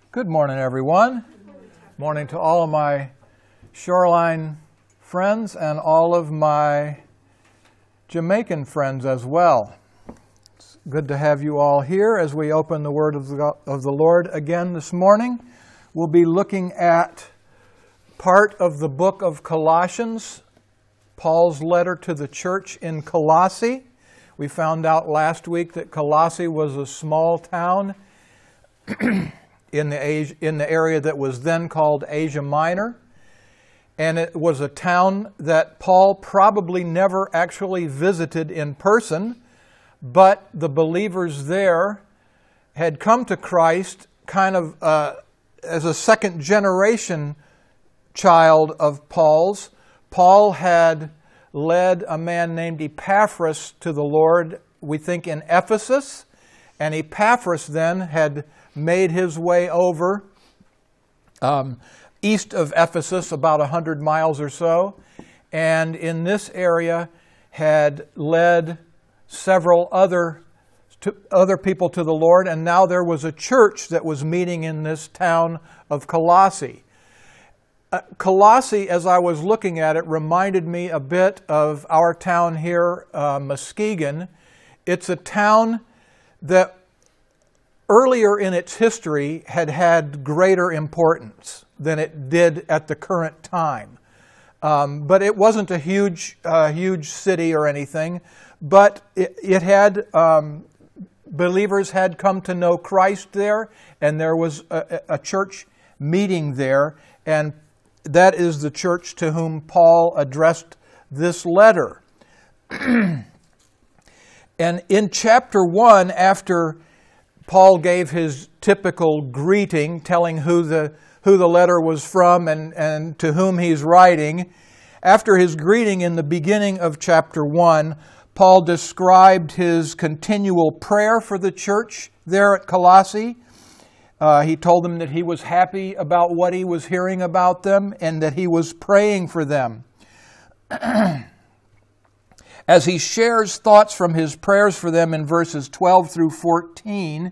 Good morning, everyone. Morning to all of my Shoreline friends and all of my Jamaican friends as well. It's good to have you all here as we open the Word of the Lord again this morning. We'll be looking at part of the book of Colossians, Paul's letter to the church in Colossae. We found out last week that Colossae was a small town in the area that was then called Asia Minor. And it was a town that Paul probably never actually visited in person, but the believers there had come to Christ kind of as a second generation child of Paul's. Paul had led a man named Epaphras to the Lord, we think in Ephesus, and Epaphras then had made his way over east of Ephesus, about 100 miles or so, and in this area had led several other people to the Lord, and now there was a church that was meeting in this town of Colossae. Colossae, as I was looking at it, reminded me a bit of our town here, Muskegon. It's a town that earlier in its history had greater importance than it did at the current time. But it wasn't a huge city or anything, but it had, believers had come to know Christ there, and there was a church meeting there, and that is the church to whom Paul addressed this letter. And in chapter 1, after Paul gave his typical greeting, telling who the letter was from and to whom he's writing. After his greeting in the beginning of chapter 1, Paul described his continual prayer for the church there at Colossae. He told them that he was happy about what he was hearing about them and that he was praying for them. As he shares thoughts from his prayers for them in verses 12 through 14,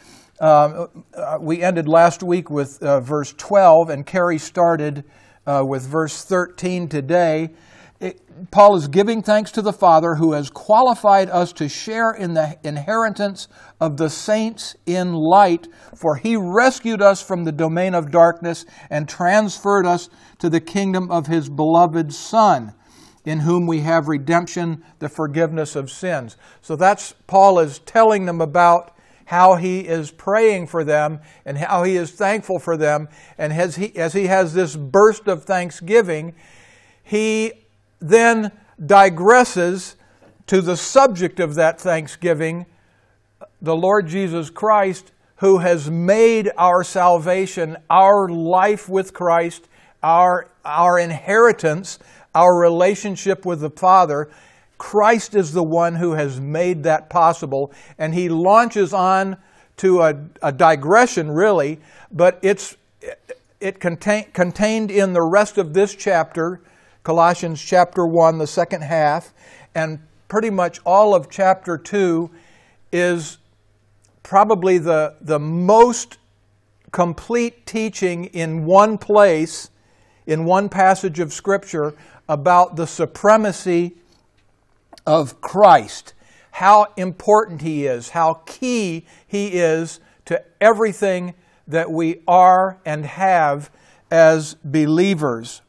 we ended last week with verse 12, and Carrie started with verse 13 today. Paul is giving thanks to the Father who has qualified us to share in the inheritance of the saints in light, for he rescued us from the domain of darkness and transferred us to the kingdom of his beloved Son, in whom we have redemption, the forgiveness of sins. So that's, Paul is telling them about how he is praying for them and how he is thankful for them. And as he has this burst of thanksgiving, he then digresses to the subject of that thanksgiving, the Lord Jesus Christ, who has made our salvation, our life with Christ, our inheritance, our relationship with the Father. Christ is the one who has made that possible, and he launches on to a digression, really, but it's contained in the rest of this chapter, Colossians chapter 1, the second half, and pretty much all of chapter 2 is probably the most complete teaching in one place, in one passage of Scripture, about the supremacy of Christ, how important he is, how key he is to everything that we are and have as believers.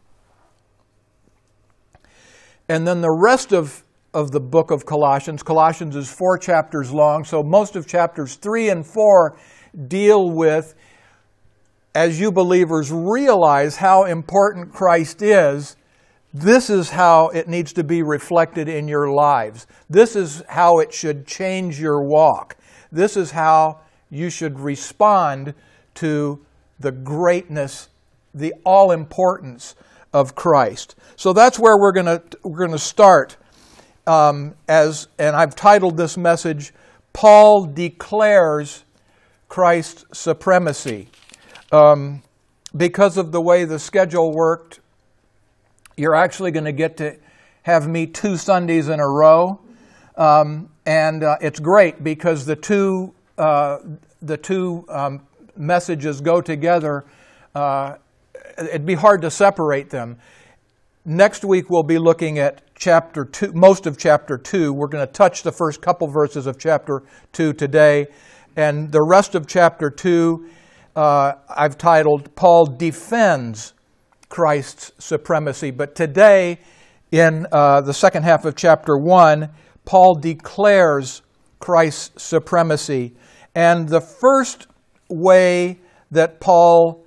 And then the rest of the book of Colossians is 4 chapters long, so most of chapters 3 and 4 deal with, as you believers realize how important Christ is, this is how it needs to be reflected in your lives. This is how it should change your walk. This is how you should respond to the greatness, the all-importance of Christ. So that's where we're going to start. And I've titled this message, Paul Declares Christ's Supremacy. Because of the way the schedule worked, you're actually going to get to have me 2 Sundays in a row. And it's great because the two messages go together. It'd be hard to separate them. Next week we'll be looking at chapter 2, most of chapter 2. We're going to touch the first couple verses of chapter 2 today. And the rest of chapter 2 I've titled, Paul Defends Christ's Supremacy. But today, in the second half of chapter 1, Paul declares Christ's supremacy. And the first way that Paul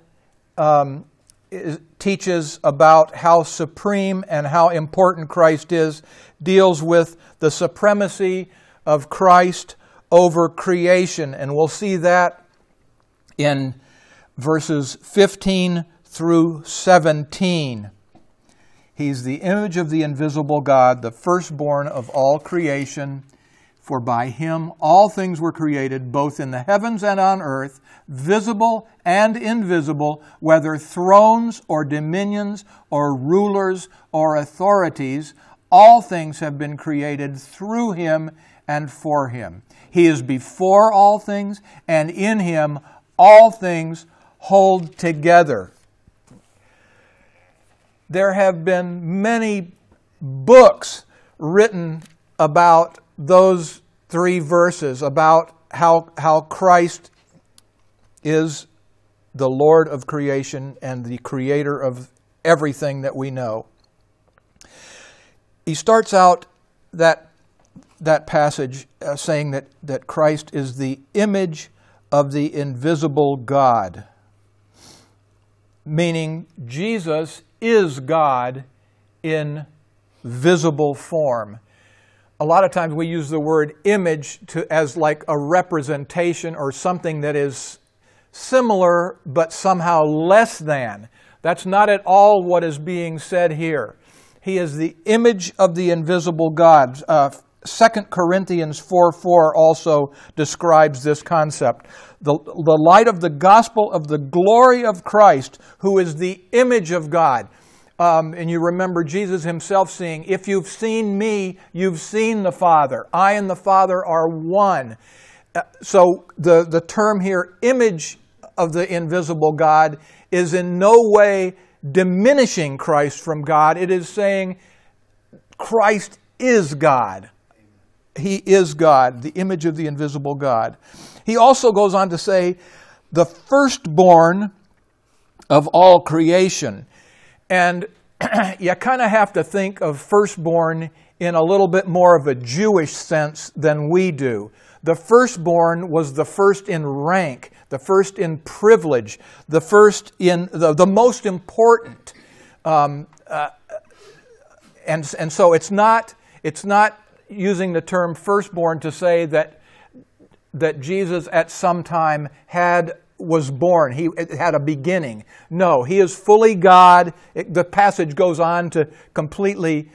teaches about how supreme and how important Christ is deals with the supremacy of Christ over creation. And we'll see that in verses 15 through 17. He's the image of the invisible God, the firstborn of all creation. For by him all things were created, both in the heavens and on earth, visible and invisible, whether thrones or dominions or rulers or authorities. All things have been created through him and for him. He is before all things, and in him all things hold together. There have been many books written about those three verses, about how Christ is the Lord of creation and the creator of everything that we know. He starts out that passage saying that Christ is the image of the invisible God, meaning Jesus is God in visible form. A lot of times we use the word image as like a representation or something that is similar but somehow less than. That's not at all what is being said here. He is the image of the invisible God. 2 Corinthians 4:4 also describes this concept. The light of the gospel of the glory of Christ, who is the image of God. And you remember Jesus himself saying, if you've seen me, you've seen the Father. I and the Father are one. So the term here, image of the invisible God, is in no way diminishing Christ from God. It is saying Christ is God. He is God, the image of the invisible God. He also goes on to say, the firstborn of all creation. And you kind of have to think of firstborn in a little bit more of a Jewish sense than we do. The firstborn was the first in rank, the first in privilege, the first in the most important. And so it's not using the term firstborn to say that Jesus at some time was born. He had a beginning. No, he is fully God. The passage goes on to completely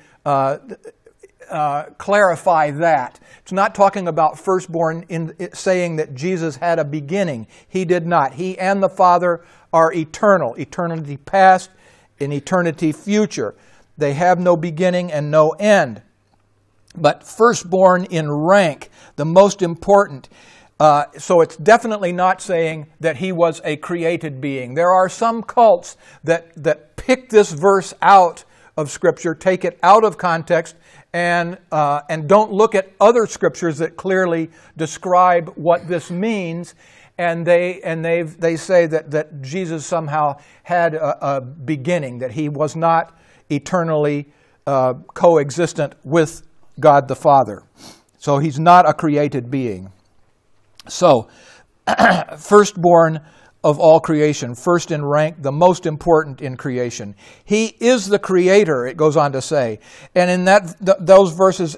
clarify that. It's not talking about firstborn in saying that Jesus had a beginning. He did not. He and the Father are eternal, eternity past and eternity future. They have no beginning and no end. But firstborn in rank, the most important. So it's definitely not saying that he was a created being. There are some cults that pick this verse out of Scripture, take it out of context, and don't look at other Scriptures that clearly describe what this means. And they say that Jesus somehow had a beginning, that he was not eternally coexistent with God the Father. So he's not a created being. So, firstborn of all creation, first in rank, the most important in creation. He is the creator, it goes on to say. And in those verses,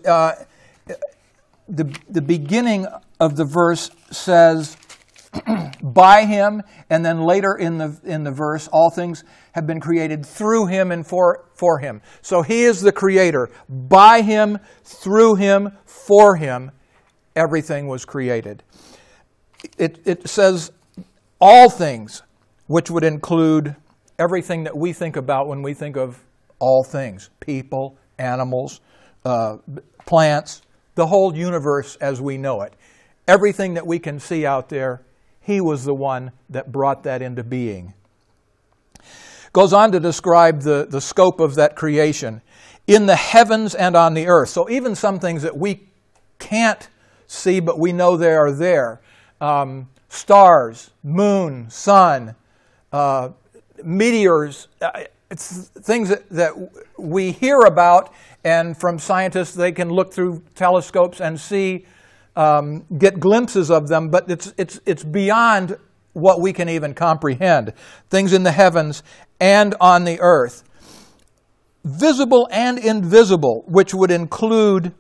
the beginning of the verse says, by him, and then later in the verse, all things have been created through him and for him. So he is the creator. By him, through him, for him, everything was created. It says all things, which would include everything that we think about when we think of all things. People, animals, plants, the whole universe as we know it. Everything that we can see out there, He was the one that brought that into being. Goes on to describe the scope of that creation. In the heavens and on the earth. So even some things that we can't see, but we know they are there. Stars, moon, sun, meteors, it's things that we hear about, and from scientists they can look through telescopes and see, get glimpses of them, but it's beyond what we can even comprehend. Things in the heavens and on the earth. Visible and invisible, which would include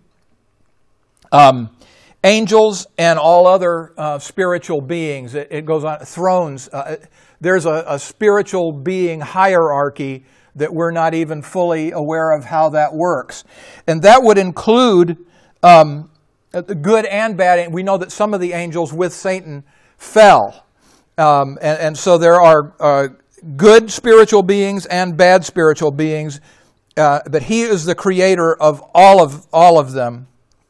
angels and all other spiritual beings. It goes on, thrones. There's a spiritual being hierarchy that we're not even fully aware of how that works. And that would include good and bad. We know that some of the angels with Satan fell. And so there are good spiritual beings and bad spiritual beings. But he is the creator of all of them.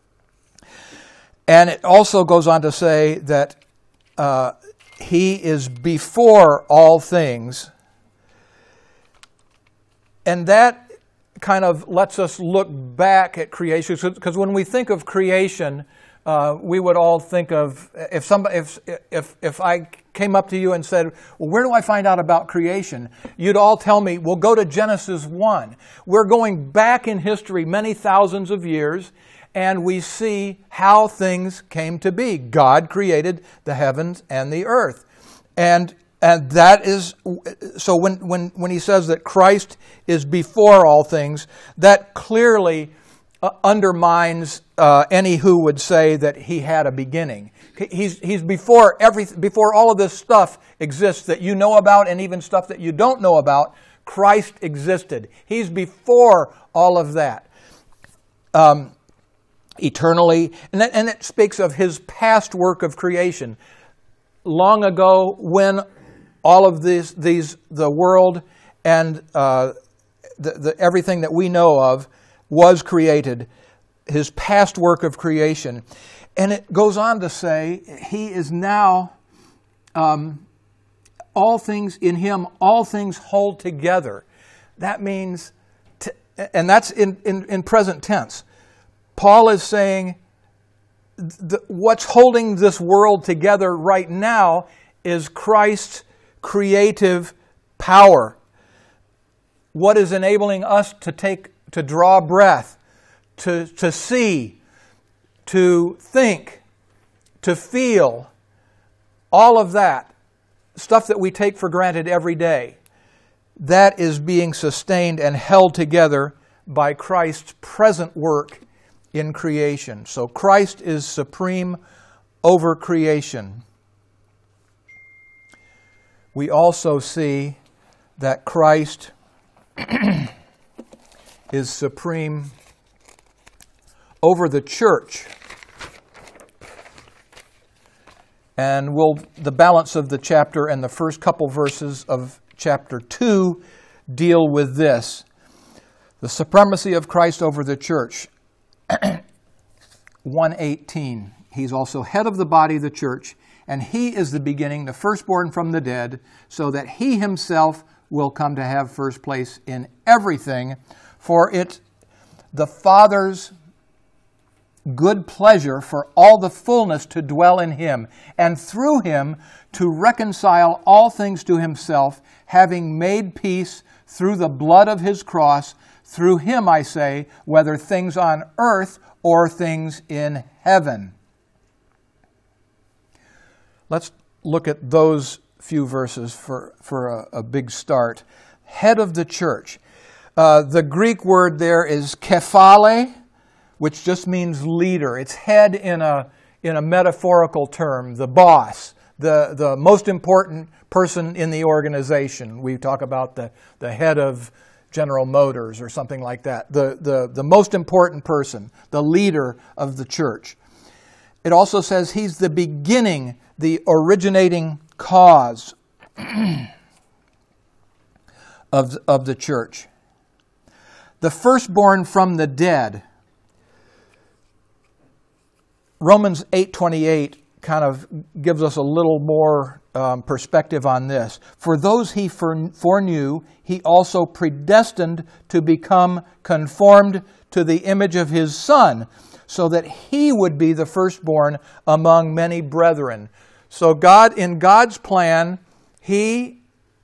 And it also goes on to say that he is before all things. And that kind of lets us look back at creation. Because when we think of creation, we would all think of, if I came up to you and said, well, where do I find out about creation? You'd all tell me, well, go to Genesis 1. We're going back in history many thousands of years, and we see how things came to be. God created the heavens and the earth. And that is, so when he says that Christ is before all things, that clearly undermines any who would say that he had a beginning. He's before all of this stuff exists that you know about, and even stuff that you don't know about. Christ existed. He's before all of that. Eternally, and it speaks of his past work of creation. Long ago, when all of the world and everything that we know of was created, his past work of creation. And it goes on to say, he is now, all things in him, all things hold together. That means, and that's in present tense. Paul is saying, what's holding this world together right now is Christ's creative power. What is enabling us to draw breath, to see, to think, to feel, all of that, stuff that we take for granted every day, that is being sustained and held together by Christ's present work in creation. So Christ is supreme over creation. We also see that Christ is supreme over the church. And the balance of the chapter and the first couple verses of chapter 2 deal with this. The supremacy of Christ over the church. 1:18. He's also head of the body, the church, and he is the beginning, the firstborn from the dead, so that he himself will come to have first place in everything. For it, the Father's good pleasure for all the fullness to dwell in him, and through him to reconcile all things to himself, having made peace through the blood of his cross. Through him, I say, whether things on earth or things in heaven. Let's look at those few verses for a big start. Head of the church. The Greek word there is kephale, which just means leader. It's head in a metaphorical term, the boss, the most important person in the organization. We talk about the head of General Motors or something like that. The most important person, the leader of the church. It also says he's the beginning, the originating cause of the church. The firstborn from the dead. Romans 8:28 kind of gives us a little more perspective on this. For those he foreknew, he also predestined to become conformed to the image of his Son, so that he would be the firstborn among many brethren. So God, in God's plan, He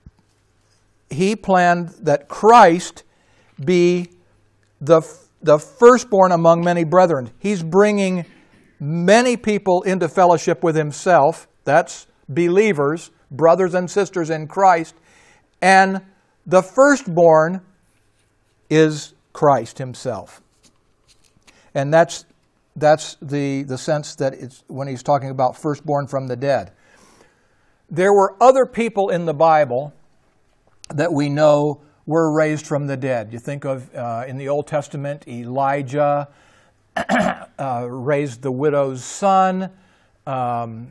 planned that Christ be the firstborn among many brethren. He's bringing many people into fellowship with Himself. That's believers, brothers and sisters in Christ. And the firstborn is Christ Himself. And that's the sense that it's when He's talking about firstborn from the dead. There were other people in the Bible that we know were raised from the dead. You think of, in the Old Testament, Elijah raised the widow's son. And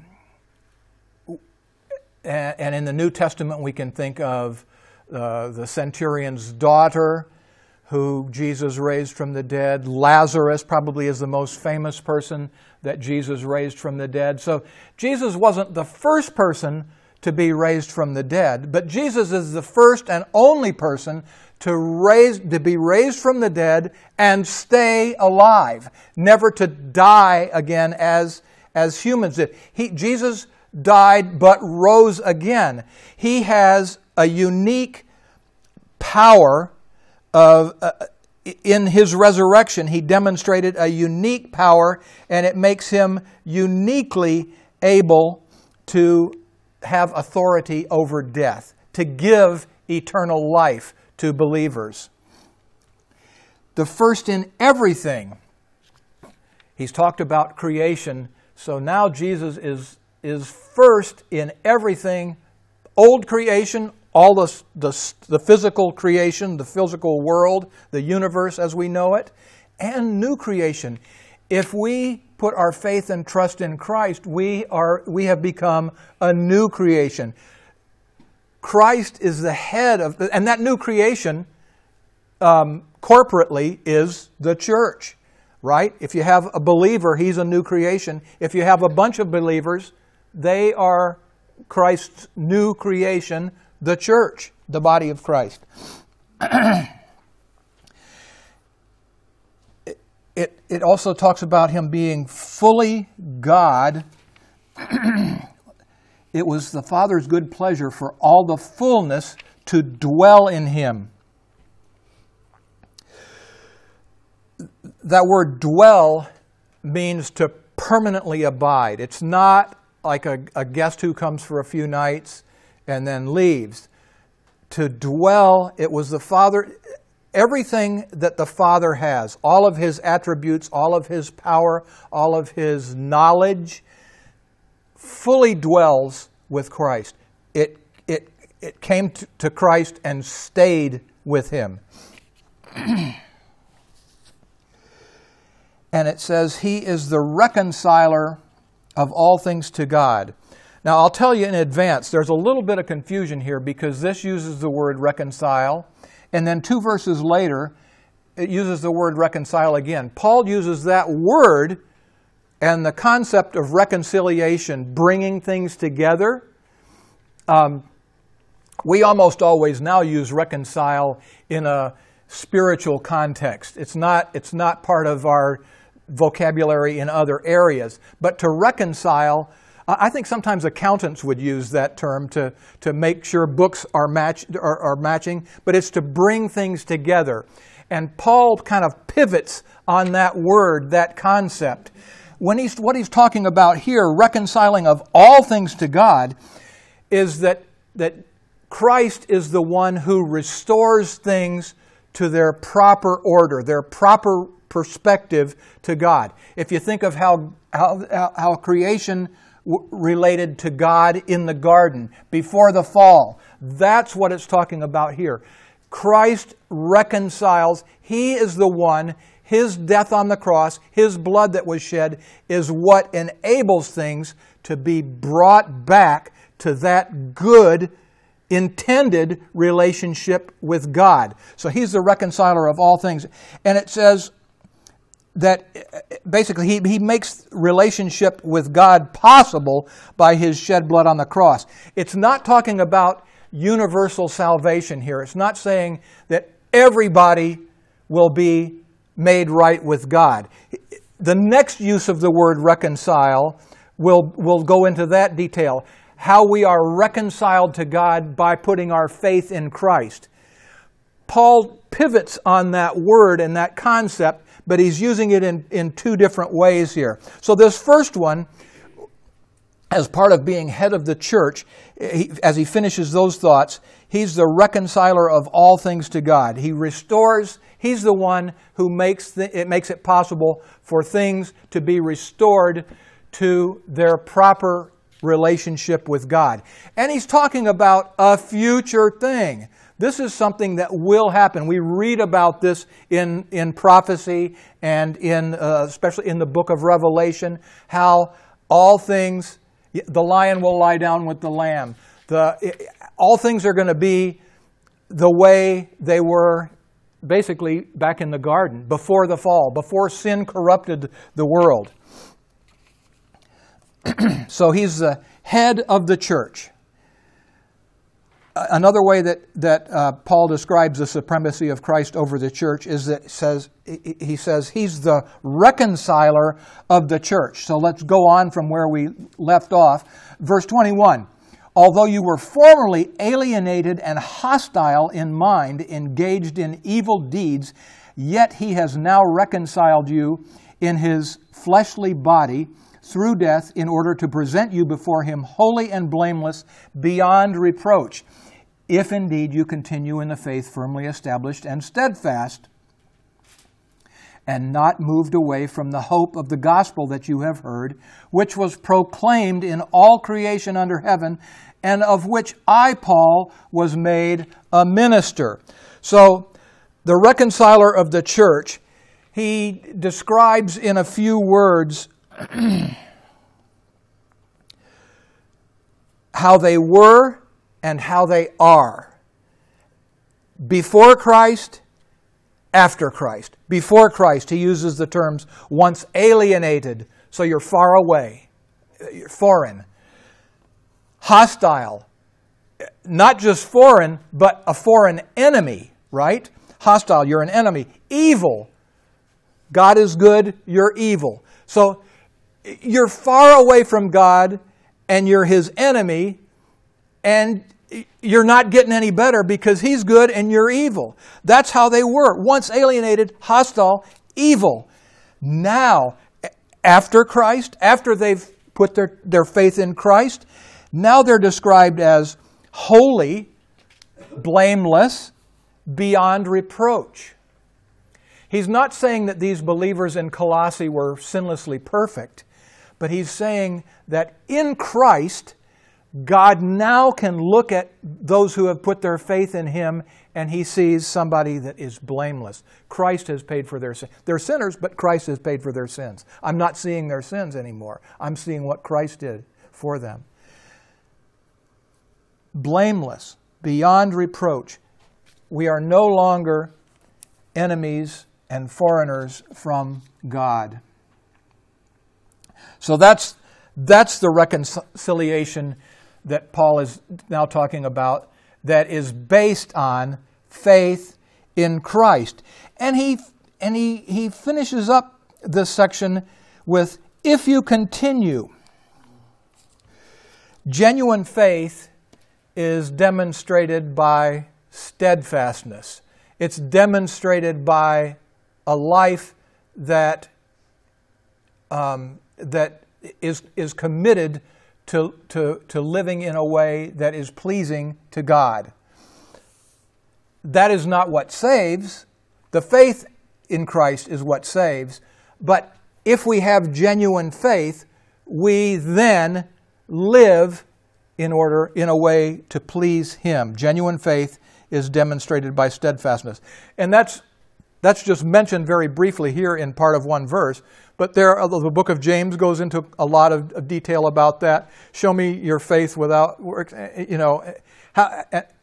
in the New Testament, we can think of the centurion's daughter, who Jesus raised from the dead. Lazarus probably is the most famous person that Jesus raised from the dead. So Jesus wasn't the first person to be raised from the dead, but Jesus is the first and only person to be raised from the dead and stay alive, never to die again as humans did. Jesus died but rose again. He has a unique power in His resurrection. He demonstrated a unique power, and it makes Him uniquely able to have authority over death, to give eternal life to believers. The first in everything. He's talked about creation, so now Jesus is first in everything. Old creation, all the physical creation, the physical world, the universe as we know it, and new creation. If we put our faith and trust in Christ, we have become a new creation. Christ is the head of, and that new creation corporately is the church, right? If you have a believer, he's a new creation. If you have a bunch of believers, they are Christ's new creation, the church, the body of Christ. It also talks about Him being fully God. It was the Father's good pleasure for all the fullness to dwell in Him. That word dwell means to permanently abide. It's not like a guest who comes for a few nights and then leaves. To dwell, it was the Father. Everything that the Father has, all of His attributes, all of His power, all of His knowledge, fully dwells with Christ. It came to Christ and stayed with Him. And it says He is the reconciler of all things to God. Now, I'll tell you in advance, there's a little bit of confusion here because this uses the word reconcile, and then 2 verses later, it uses the word reconcile again. Paul uses that word and the concept of reconciliation, bringing things together. We almost always now use reconcile in a spiritual context. It's not part of our vocabulary in other areas. But to reconcile, I think sometimes accountants would use that term to make sure books are matching, but it's to bring things together. And Paul kind of pivots on that word, that concept. What he's talking about here, reconciling of all things to God, is that Christ is the one who restores things to their proper order, their proper perspective to God. If you think of how creation related to God in the garden before the fall, that's what it's talking about here. Christ reconciles. He is the one. His death on the cross, His blood that was shed, is what enables things to be brought back to that good, intended relationship with God. So He's the reconciler of all things. And it says basically he makes relationship with God possible by his shed blood on the cross. It's not talking about universal salvation here. It's not saying that everybody will be made right with God. The next use of the word reconcile will go into that detail. How we are reconciled to God by putting our faith in Christ. Paul pivots on that word and that concept, but he's using it in two different ways here. So this first one, as part of being head of the church, as he finishes those thoughts, he's the reconciler of all things to God. He restores. He's the one who makes it possible for things to be restored to their proper relationship with God. And he's talking about a future thing. This is something that will happen. We read about this in prophecy and especially in the book of Revelation, how all things, the lion will lie down with the lamb. All things are going to be the way they were basically back in the garden, before the fall, before sin corrupted the world. So he's the head of the church. Another way that Paul describes the supremacy of Christ over the church is that he says he's the reconciler of the church. So let's go on from where we left off. Verse 21, although you were formerly alienated and hostile in mind, engaged in evil deeds, yet he has now reconciled you in his fleshly body through death in order to present you before him holy and blameless beyond reproach, if indeed you continue in the faith firmly established and steadfast, and not moved away from the hope of the gospel that you have heard, which was proclaimed in all creation under heaven, and of which I, Paul, was made a minister. So, the reconciler of the church, he describes in a few words how they were and how they are. Before Christ, after Christ. Before Christ, he uses the terms once alienated, so you're far away, you're foreign. Hostile, not just foreign, but a foreign enemy, right? Hostile, you're an enemy. Evil, God is good, you're evil. So you're far away from God and you're his enemy, and you're not getting any better because he's good and you're evil. That's how they were. Once alienated, hostile, evil. Now, after Christ, after they've put their faith in Christ, now they're described as holy, blameless, beyond reproach. He's not saying that these believers in Colossae were sinlessly perfect, but he's saying that in Christ, God now can look at those who have put their faith in him, and he sees somebody that is blameless. Christ has paid for their sins. They're sinners, but Christ has paid for their sins. I'm not seeing their sins anymore. I'm seeing what Christ did for them. Blameless, beyond reproach. We are no longer enemies and foreigners from God. So that's the reconciliation that Paul is now talking about, that is based on faith in Christ. And he finishes up this section with, if you continue. Genuine faith is demonstrated by steadfastness. It's demonstrated by a life that is committed to living in a way that is pleasing to God. That is not what saves. The faith in Christ is what saves. But if we have genuine faith, we then live in a way to please him. Genuine faith is demonstrated by steadfastness. And that's just mentioned very briefly here in part of one verse, but the book of James goes into a lot of detail about that. Show me your faith without works.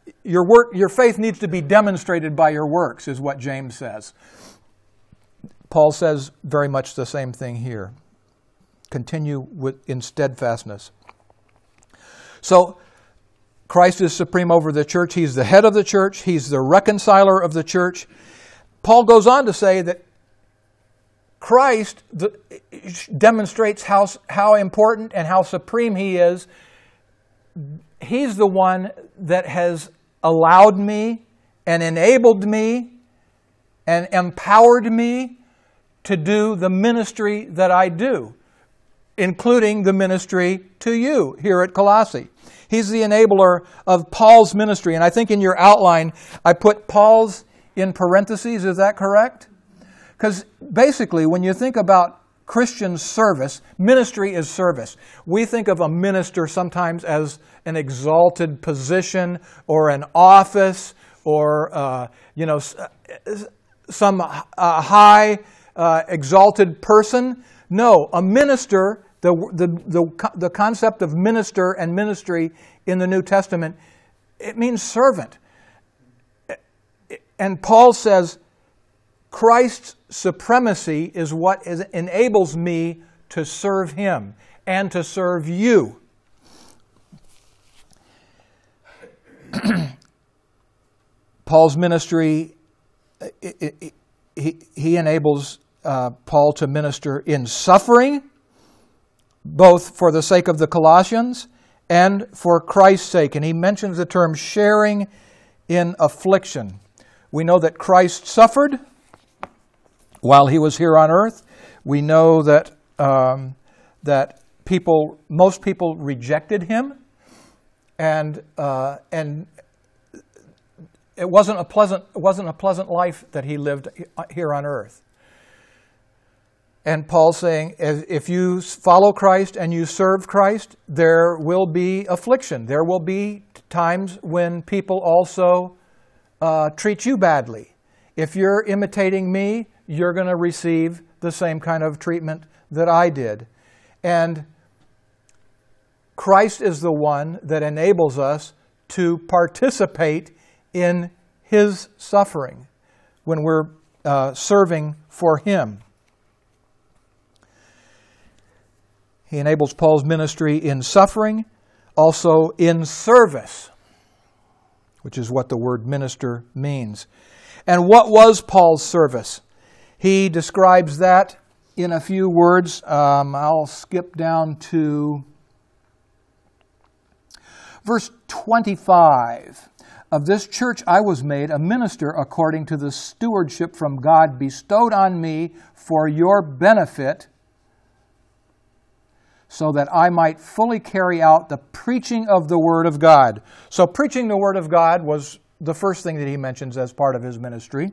Your faith needs to be demonstrated by your works, is what James says. Paul says very much the same thing here. Continue in steadfastness. So, Christ is supreme over the church. He's the head of the church. He's the reconciler of the church. Paul goes on to say that Christ demonstrates how important and how supreme He is. He's the one that has allowed me and enabled me and empowered me to do the ministry that I do, including the ministry to you here at Colossae. He's the enabler of Paul's ministry. And I think in your outline, I put Paul's in parentheses. Is that correct? Because basically, when you think about Christian service, ministry is service. We think of a minister sometimes as an exalted position or an office or, some high exalted person. No, a minister, the concept of minister and ministry in the New Testament, it means servant. And Paul says, Christ's supremacy is what enables me to serve Him and to serve you. Paul's ministry, he enables Paul to minister in suffering, both for the sake of the Colossians and for Christ's sake. And he mentions the term sharing in affliction. We know that Christ suffered while He was here on earth. We know that most people rejected Him, and it wasn't a pleasant life that He lived here on earth. And Paul's saying, if you follow Christ and you serve Christ, there will be affliction. There will be times when people also treat you badly. If you're imitating me, you're going to receive the same kind of treatment that I did. And Christ is the one that enables us to participate in His suffering when we're serving for Him. He enables Paul's ministry in suffering, also in service, which is what the word minister means. And what was Paul's service? He describes that in a few words. I'll skip down to verse 25. Of this church I was made a minister according to the stewardship from God bestowed on me for your benefit, so that I might fully carry out the preaching of the Word of God. So preaching the Word of God was the first thing that he mentions as part of his ministry.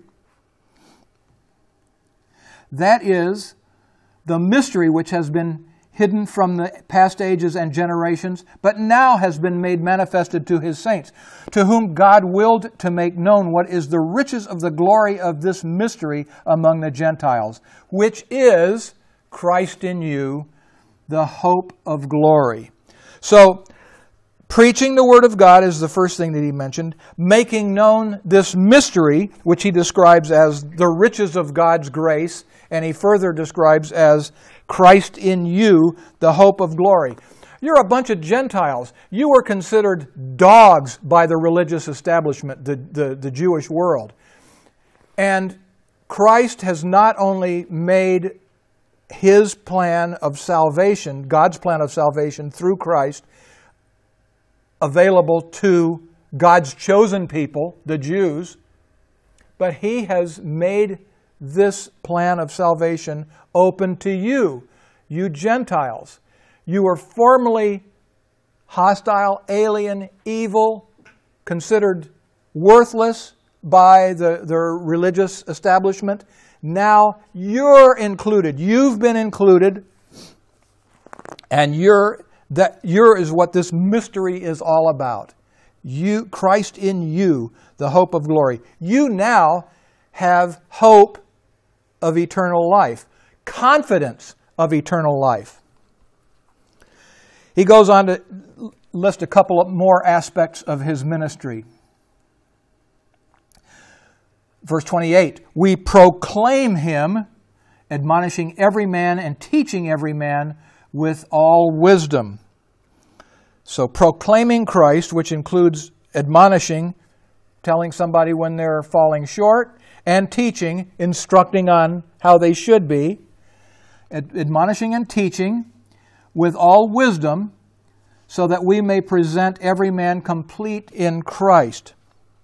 That is the mystery which has been hidden from the past ages and generations, but now has been made manifested to His saints, to whom God willed to make known what is the riches of the glory of this mystery among the Gentiles, which is Christ in you, the hope of glory. So, preaching the Word of God is the first thing that he mentioned. Making known this mystery, which he describes as the riches of God's grace, and he further describes as Christ in you, the hope of glory. You're a bunch of Gentiles. You were considered dogs by the religious establishment, the Jewish world. And Christ has not only made His plan of salvation, God's plan of salvation through Christ, available to God's chosen people, the Jews, but He has made this plan of salvation open to you, you Gentiles. You were formerly hostile, alien, evil, considered worthless by the religious establishment. Now you're included. You've been included, and you're is what this mystery is all about. You, Christ in you, the hope of glory. You now have hope of eternal life, confidence of eternal life. He goes on to list a couple of more aspects of his ministry. Verse 28, we proclaim Him admonishing every man and teaching every man with all wisdom. So proclaiming Christ, which includes admonishing, telling somebody when they're falling short, and teaching, instructing on how they should be, admonishing and teaching with all wisdom, so that we may present every man complete in Christ.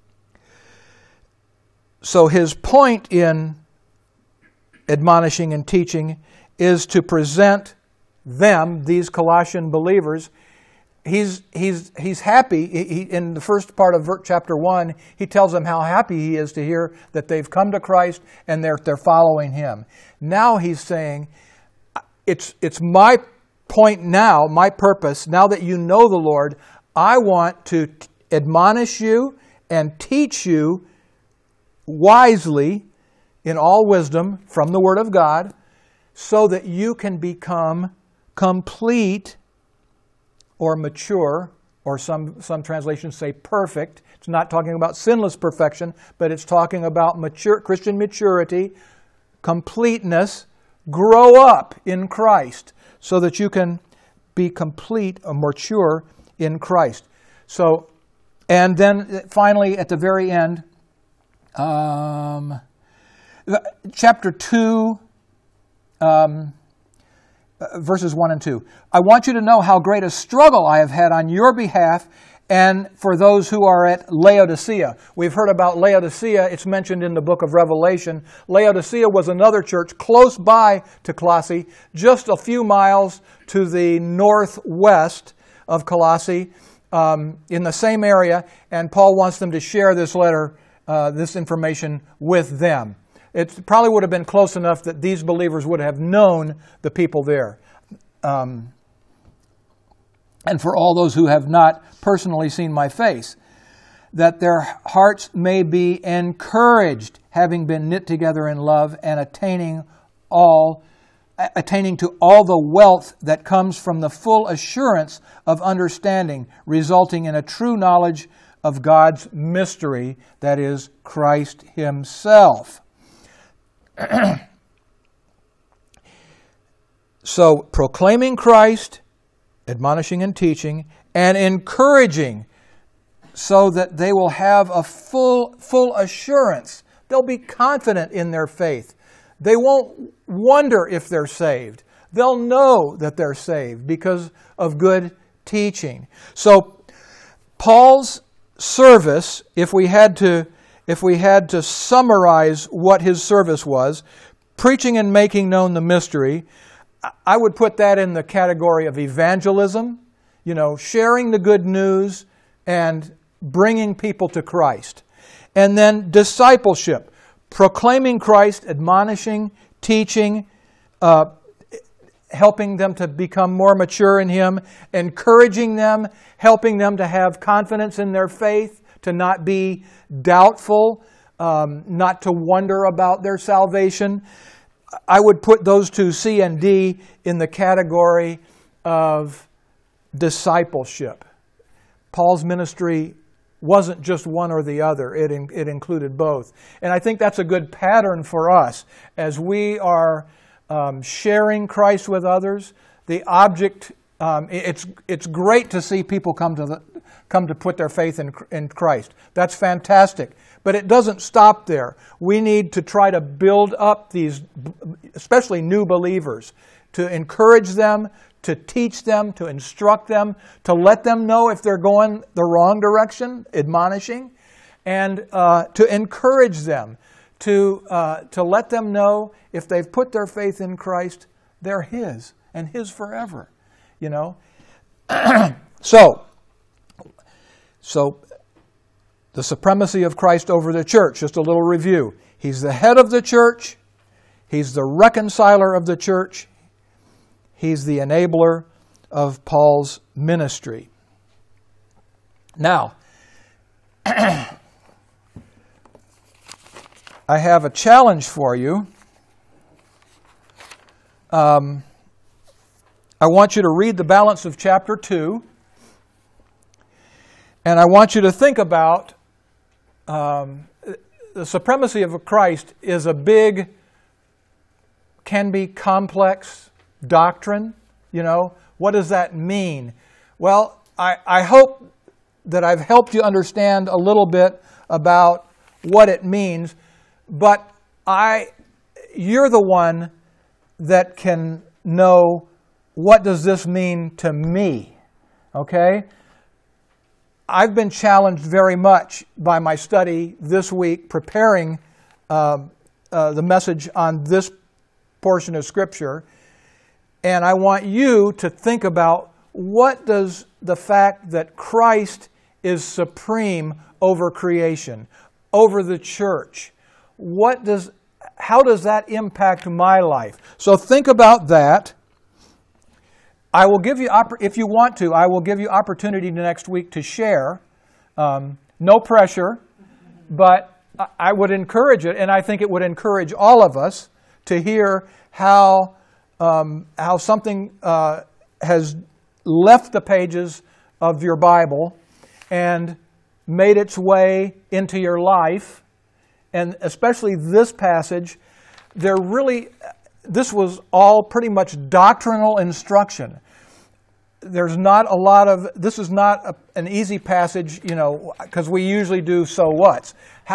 So his point in admonishing and teaching is to present them, these Colossian believers. He's happy. In the first part of chapter 1, he tells them how happy he is to hear that they've come to Christ and they're following him. Now he's saying, it's my point now, my purpose, now that you know the Lord, I want to admonish you and teach you wisely in all wisdom from the Word of God, so that you can become complete or mature, or some translations say perfect. It's not talking about sinless perfection, but it's talking about Christian maturity, completeness. Grow up in Christ so that you can be complete or mature in Christ. So, and then finally at the very end, chapter 2, verses 1 and 2. I want you to know how great a struggle I have had on your behalf and for those who are at Laodicea. We've heard about Laodicea. It's mentioned in the book of Revelation. Laodicea was another church close by to Colossae, just a few miles to the northwest of Colossae, in the same area. And Paul wants them to share this letter, this information with them. It probably would have been close enough that these believers would have known the people there. And for all those who have not personally seen my face, that their hearts may be encouraged, having been knit together in love and attaining to all the wealth that comes from the full assurance of understanding, resulting in a true knowledge of God's mystery, that is, Christ Himself. So, proclaiming Christ, admonishing and teaching, and encouraging, so that they will have a full assurance. They'll be confident in their faith. They won't wonder if they're saved. They'll know that they're saved because of good teaching. So, Paul's service, if we had to summarize what his service was, preaching and making known the mystery, I would put that in the category of evangelism, sharing the good news and bringing people to Christ. And then discipleship, proclaiming Christ, admonishing, teaching, helping them to become more mature in Him, encouraging them, helping them to have confidence in their faith, to not be doubtful, not to wonder about their salvation. I would put those two, C and D, in the category of discipleship. Paul's ministry wasn't just one or the other. It included both. And I think that's a good pattern for us as we are sharing Christ with others. The object, it's great to see people come to put their faith in Christ. That's fantastic. But it doesn't stop there. We need to try to build up these, especially new believers, to encourage them, to teach them, to instruct them, to let them know if they're going the wrong direction, admonishing, and to encourage them, to let them know if they've put their faith in Christ, they're His, and His forever, So the supremacy of Christ over the church, just a little review. He's the head of the church. He's the reconciler of the church. He's the enabler of Paul's ministry. Now, I have a challenge for you. I want you to read the balance of chapter 2, and I want you to think about the supremacy of Christ is a big can be complex doctrine. You know, what does that mean? Well, I hope that I've helped you understand a little bit about what it means, but you're the one that can know what does this mean to me, okay? I've been challenged very much by my study this week preparing the message on this portion of Scripture, and I want you to think about what does the fact that Christ is supreme over creation, over the church, how does that impact my life? So think about that. I will give you, if you want to, I will give you opportunity next week to share. No pressure, but I would encourage it, and I think it would encourage all of us to hear how something has left the pages of your Bible and made its way into your life, and especially this passage. This was all pretty much doctrinal instruction. There's not a lot of, this is not an easy passage, you know, because we usually do so whats.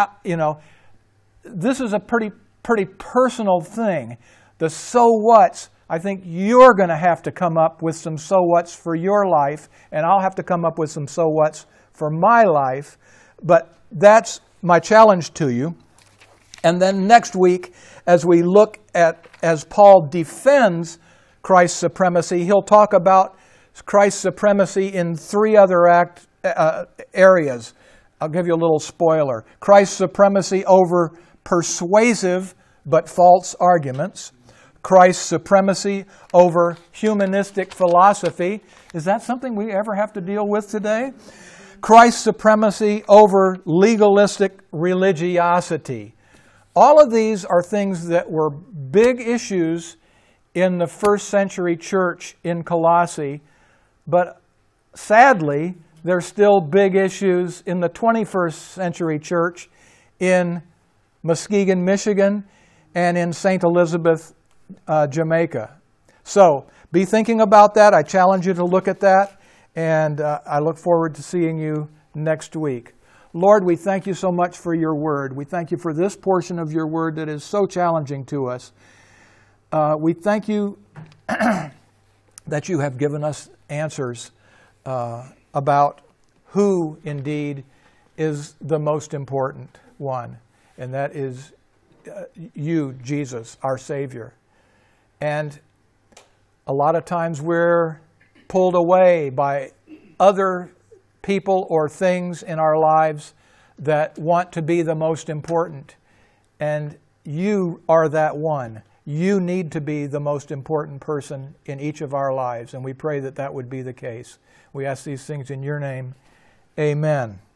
This is a pretty personal thing. The so whats, I think you're going to have to come up with some so whats for your life, and I'll have to come up with some so whats for my life. But that's my challenge to you. And then next week, as we look at, as Paul defends Christ's supremacy, he'll talk about Christ's supremacy in three other areas. I'll give you a little spoiler. Christ's supremacy over persuasive but false arguments. Christ's supremacy over humanistic philosophy. Is that something we ever have to deal with today? Christ's supremacy over legalistic religiosity. All of these are things that were big issues in the first century church in Colossae, but sadly, they're still big issues in the 21st century church in Muskegon, Michigan, and in St. Elizabeth, Jamaica. So, be thinking about that. I challenge you to look at that, and I look forward to seeing you next week. Lord, we thank you so much for your word. We thank you for this portion of your word that is so challenging to us. We thank you that you have given us answers about who indeed is the most important one, and that is you, Jesus, our Savior. And a lot of times we're pulled away by other people or things in our lives that want to be the most important. And you are that one. You need to be the most important person in each of our lives, and we pray that that would be the case. We ask these things in your name. Amen.